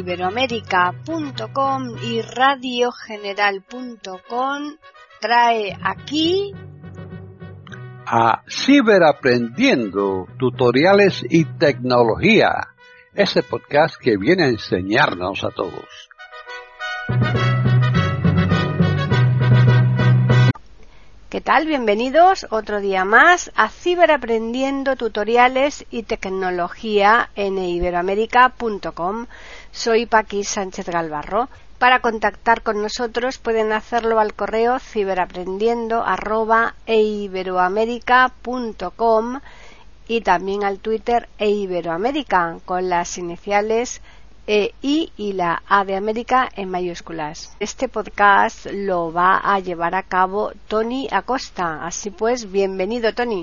eiberoamerica.com y radiogeneral.com trae aquí a Ciberaprendiendo, tutoriales y tecnología, ese podcast que viene a enseñarnos a todos. ¿Qué tal? Bienvenidos otro día más a Ciberaprendiendo, tutoriales y tecnología en eiberoamerica.com. Soy Paqui Sánchez Galvarro. Para contactar con nosotros pueden hacerlo al correo ciberaprendiendo@eiberoamerica.com y también al Twitter eiberoamerica con las iniciales I y la A de América en mayúsculas. Este podcast lo va a llevar a cabo Tony Acosta. Así pues, bienvenido, Tony.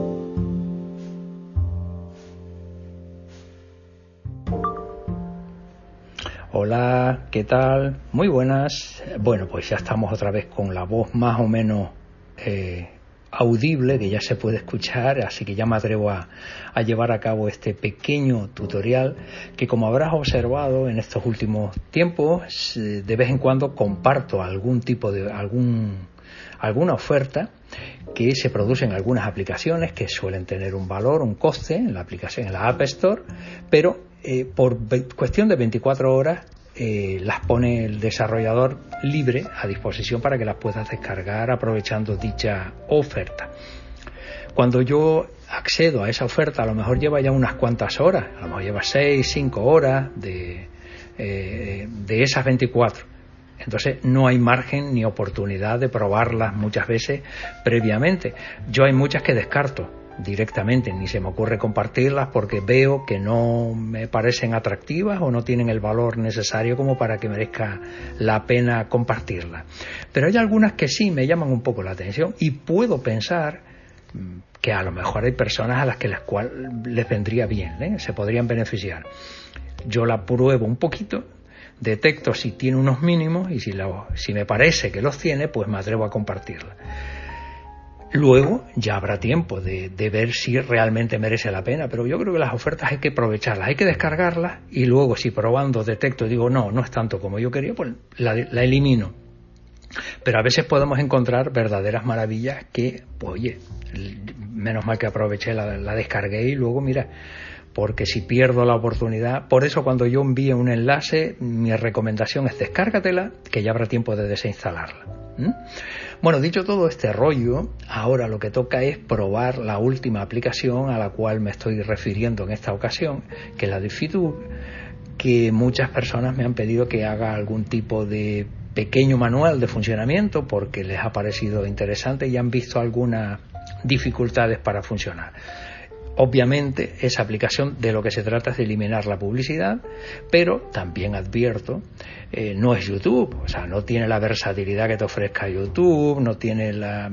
Hola, ¿qué tal? Muy buenas. Bueno, pues ya estamos otra vez con la voz más o menos audible, que ya se puede escuchar, así que ya me atrevo a llevar a cabo este pequeño tutorial que, como habrás observado en estos últimos tiempos, de vez en cuando comparto algún tipo de alguna oferta que se produce en algunas aplicaciones que suelen tener un valor, un coste en la aplicación, en la App Store, pero por cuestión de 24 horas las pone el desarrollador libre a disposición para que las puedas descargar aprovechando dicha oferta. Cuando yo accedo a esa oferta, a lo mejor lleva ya unas cuantas horas, a lo mejor lleva 6, 5 horas de esas 24. Entonces no hay margen ni oportunidad de probarlas muchas veces previamente. Yo hay muchas que descarto directamente, ni se me ocurre compartirlas porque veo que no me parecen atractivas o no tienen el valor necesario como para que merezca la pena compartirlas. Pero hay algunas que sí me llaman un poco la atención y puedo pensar que a lo mejor hay personas a las que les vendría bien, se podrían beneficiar. Yo la pruebo un poquito, detecto si tiene unos mínimos y si me parece que los tiene, pues me atrevo a compartirla. Luego ya habrá tiempo de ver si realmente merece la pena, pero yo creo que las ofertas hay que aprovecharlas, hay que descargarlas y luego si probando detecto y digo no es tanto como yo quería, pues la elimino. Pero a veces podemos encontrar verdaderas maravillas que, pues, oye, menos mal que aproveché, la descargué y luego mira, porque si pierdo la oportunidad, por eso cuando yo envíe un enlace, mi recomendación es descárgatela, que ya habrá tiempo de desinstalarla. Bueno, dicho todo este rollo, ahora lo que toca es probar la última aplicación a la cual me estoy refiriendo en esta ocasión, que es la de Fitur, que muchas personas me han pedido que haga algún tipo de pequeño manual de funcionamiento porque les ha parecido interesante y han visto algunas dificultades para funcionar. Obviamente esa aplicación de lo que se trata es de eliminar la publicidad, pero también advierto, no es YouTube, o sea, no tiene la versatilidad que te ofrezca YouTube, no tiene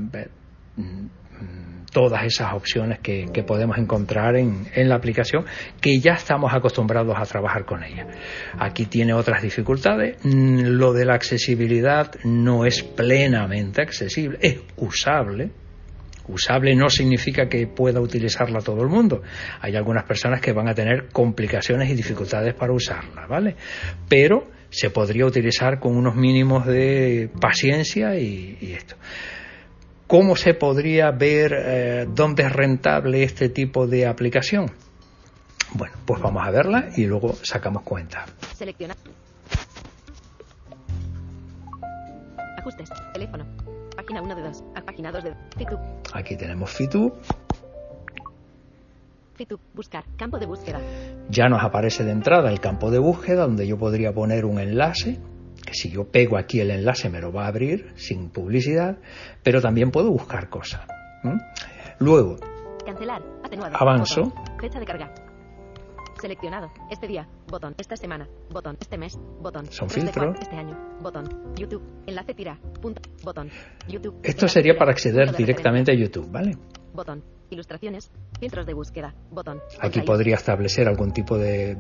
todas esas opciones que podemos encontrar en la aplicación, que ya estamos acostumbrados a trabajar con ella. Aquí tiene otras dificultades, lo de la accesibilidad no es plenamente accesible, es usable. Usable no significa que pueda utilizarla todo el mundo. Hay algunas personas que van a tener complicaciones y dificultades para usarla, ¿vale? Pero se podría utilizar con unos mínimos de paciencia y esto. ¿Cómo se podría ver dónde es rentable este tipo de aplicación? Bueno, pues vamos a verla y luego sacamos cuenta. Selecciona. Ajustes. Teléfono. Página 1 de 2. Página 2 de Fitur. Aquí tenemos Fitur. Fitur. Buscar. Campo de búsqueda. Ya nos aparece de entrada el campo de búsqueda donde yo podría poner un enlace, que si yo pego aquí el enlace me lo va a abrir sin publicidad, pero también puedo buscar cosas. Luego, cancelar. Atenuado. Avanzo. Botón. Fecha de carga. Seleccionado. Este día. Botón. Esta semana. Botón. Este mes. Botón. Son filtros. Este año. Botón. YouTube. Enlace tira. Punto. Botón. YouTube. Esto sería para acceder directamente a YouTube, ¿vale? Botón. Ilustraciones. Filtros de búsqueda. Botón. Aquí podría establecer algún tipo de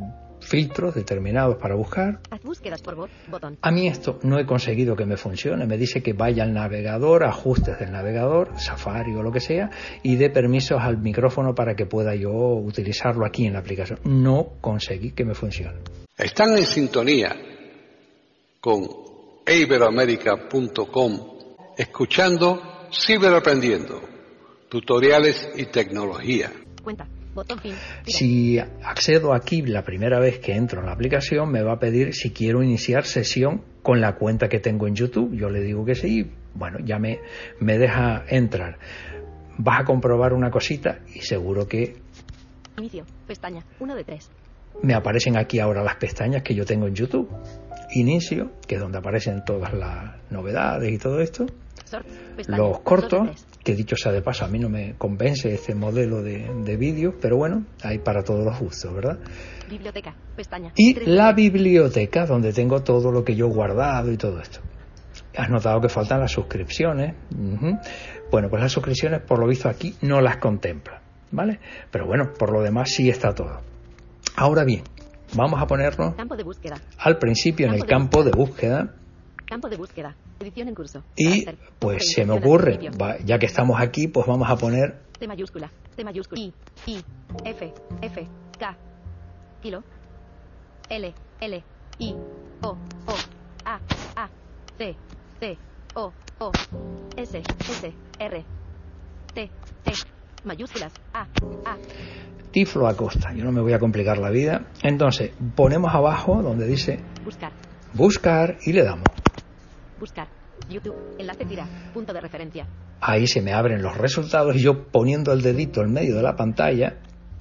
filtros determinados para buscar. Haz búsquedas por voz, botón. A mí esto no he conseguido que me funcione. Me dice que vaya al navegador, ajustes del navegador, Safari o lo que sea, y dé permisos al micrófono para que pueda yo utilizarlo aquí en la aplicación. No conseguí que me funcione. Están en sintonía con iberoamerica.com, escuchando Ciberaprendiendo, tutoriales y tecnología. Cuenta, botón fin. Tira. Si accedo aquí la primera vez que entro en la aplicación, me va a pedir si quiero iniciar sesión con la cuenta que tengo en YouTube. Yo le digo que sí, bueno, ya me deja entrar. Vas a comprobar una cosita y seguro que Inicio, pestaña, 1 de 3. me aparecen aquí ahora las pestañas que yo tengo en YouTube. Inicio, que es donde aparecen todas las novedades y todo esto. Sort, pestaña, Los 2 de cortos, 3. que dicho sea de paso, a mí no me convence este modelo de vídeo, pero bueno, hay para todos los gustos, ¿verdad? Biblioteca, pestaña. Y 3 de la 3. biblioteca, donde tengo todo lo que yo he guardado y todo esto. Has notado que faltan las suscripciones. Ujú. Bueno, pues las suscripciones, por lo visto, aquí no las contempla, ¿vale? Pero bueno, por lo demás sí está todo. Ahora bien, vamos a ponernos Campo de búsqueda. al principio en el campo de búsqueda. Campo de búsqueda. Edición en curso. Y Carácter. pues se me Orientación al ocurre, principio. ya que estamos aquí, pues vamos a poner T mayúscula. I, F, K, kilo, L, I, O, A, T, O, S, R, T, mayúsculas, A, Tiflo Acosta. Yo no me voy a complicar la vida. Entonces, ponemos abajo donde dice buscar, buscar y le damos. buscar, YouTube, enlace tira, punto de referencia, Ahí se me abren los resultados y yo poniendo el dedito en medio de la pantalla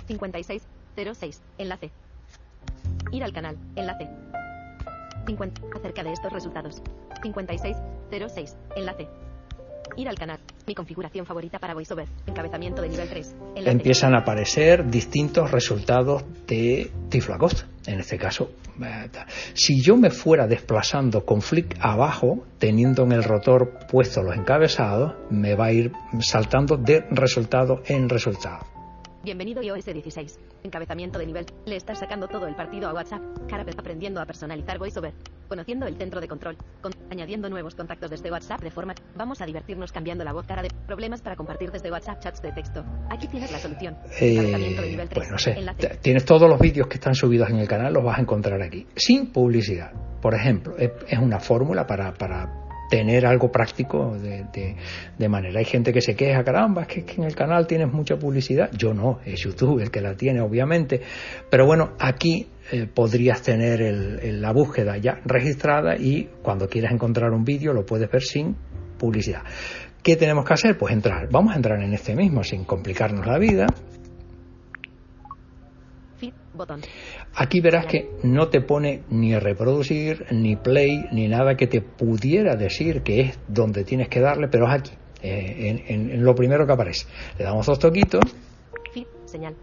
5606, enlace. Ir al canal, enlace. 50, acerca de estos resultados. 5606, enlace. Ir al canal. Mi configuración favorita para VoiceOver. Encabezamiento de nivel 3. Enlace. empiezan a aparecer distintos resultados de Tiflo Acosta. En este caso, si yo me fuera desplazando con flick abajo, teniendo en el rotor puestos los encabezados, me va a ir saltando de resultado en resultado. Bienvenido iOS 16. Encabezamiento de nivel. Le estás sacando todo el partido a WhatsApp. Carapet aprendiendo a personalizar VoiceOver. Conociendo el centro de control. Añadiendo nuevos contactos desde WhatsApp de forma. Vamos a divertirnos cambiando la voz cara de problemas para compartir desde WhatsApp chats de texto. Aquí tienes la solución. Encabezamiento de nivel 3. Pues no sé. Enlace. Tienes todos los vídeos que están subidos en el canal, los vas a encontrar aquí. Sin publicidad. Por ejemplo, es una fórmula para tener algo práctico de manera. Hay gente que se queja, caramba, es que en el canal tienes mucha publicidad. Yo no, es YouTube el que la tiene, obviamente. Pero bueno, aquí podrías tener la búsqueda ya registrada y cuando quieras encontrar un vídeo lo puedes ver sin publicidad. ¿Qué tenemos que hacer? Pues entrar. Vamos a entrar en este mismo sin complicarnos la vida. Feed, botón. Aquí verás que no te pone ni reproducir, ni play, ni nada que te pudiera decir que es donde tienes que darle, pero es aquí, en lo primero que aparece. Le damos 2 toquitos. Feed, señal.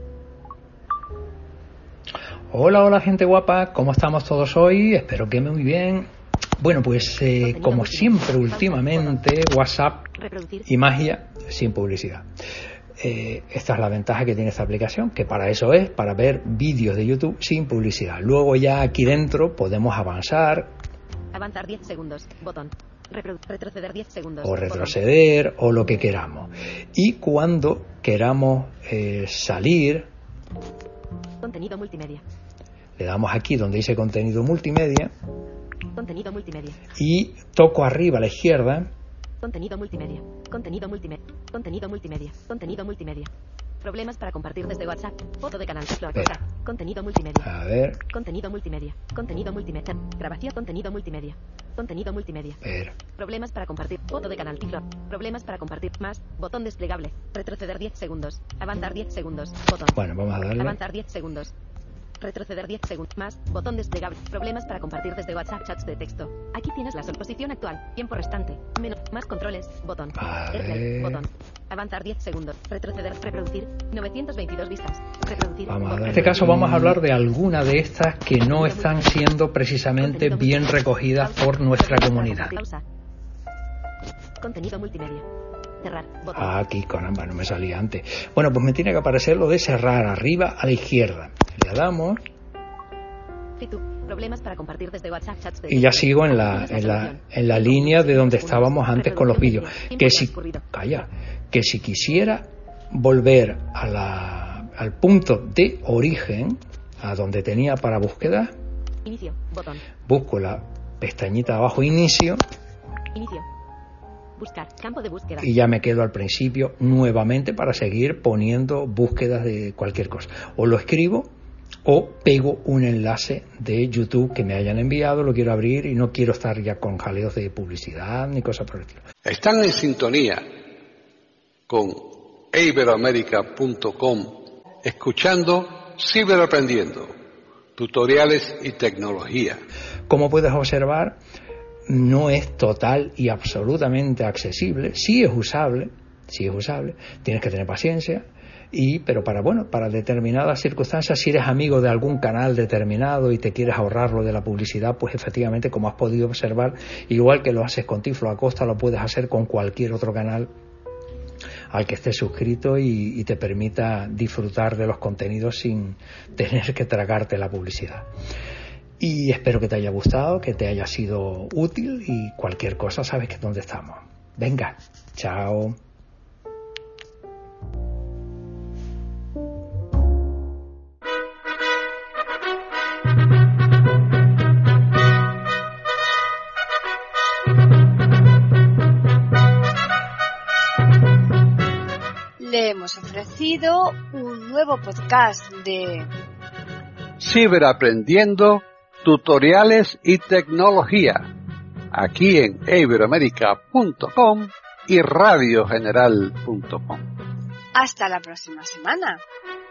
Hola gente guapa, ¿cómo estamos todos hoy? Espero que muy bien. Bueno, pues como siempre últimamente, WhatsApp Reproducir. y magia sin publicidad. Esta es la ventaja que tiene esta aplicación, que para eso es, para ver vídeos de YouTube sin publicidad. Luego ya aquí dentro podemos avanzar Avanzar 10 segundos. Botón. Retroceder 10 segundos. o Botón. retroceder o lo que queramos. Y cuando queramos salir, Contenido multimedia. le damos aquí donde dice contenido multimedia Contenido multimedia. y toco arriba a la izquierda. Contenido multimedia. Contenido multimedia. Contenido multimedia. Contenido multimedia. Problemas para compartir desde WhatsApp. Foto de canal. Tiflo Acosta. Contenido multimedia. A ver, Contenido multimedia. Contenido multimedia. Grabación. Contenido multimedia. Contenido multimedia. ver. Problemas para compartir. Foto de canal. Tiflo. Problemas para compartir. Más. Botón desplegable. Retroceder 10 segundos. Avanzar 10 segundos. Botón. Bueno, vamos a darle. Avanzar 10 segundos. Retroceder 10 segundos. Más. Botón desplegable. Problemas para compartir desde WhatsApp chats de texto. Aquí tienes la posición actual. Tiempo restante. Menos. Más controles. Botón. A AirPlay, ver. botón. Avanzar 10 segundos. Retroceder. Reproducir. 922 vistas. Reproducir. Vamos a botón. ver. En este caso vamos a hablar de alguna de estas que no están siendo precisamente bien recogidas por nuestra comunidad. Pausa. Contenido multimedia. Cerrar. Botón. Aquí, caramba, no me salía antes. Bueno, pues me tiene que aparecer lo de cerrar arriba a la izquierda. Le damos Problemas para compartir desde WhatsApp chats de... Y ya sigo en la línea de donde estábamos antes con los vídeos. Que si quisiera volver al punto de origen, a donde tenía para búsqueda, Inicio, botón. Busco la pestañita de abajo, inicio. Inicio. Buscar, campo de búsqueda. Y ya me quedo al principio nuevamente para seguir poniendo búsquedas de cualquier cosa. O lo escribo o pego un enlace de YouTube que me hayan enviado, lo quiero abrir y no quiero estar ya con jaleos de publicidad ni cosas por el estilo. Están en sintonía con iberoamerica.com, escuchando Ciberaprendiendo, tutoriales y tecnología. Como puedes observar, no es total y absolutamente accesible. Sí es usable, tienes que tener paciencia, pero para determinadas circunstancias, si eres amigo de algún canal determinado y te quieres ahorrarlo de la publicidad, pues efectivamente, como has podido observar, igual que lo haces con Tiflo Acosta, lo puedes hacer con cualquier otro canal al que estés suscrito y te permita disfrutar de los contenidos sin tener que tragarte la publicidad. Y espero que te haya gustado, que te haya sido útil, y cualquier cosa sabes que es donde estamos. Venga, chao. Le hemos ofrecido un nuevo podcast de Ciberaprendiendo, tutoriales y tecnología, aquí en iberoamerica.com y radiogeneral.com. Hasta la próxima semana.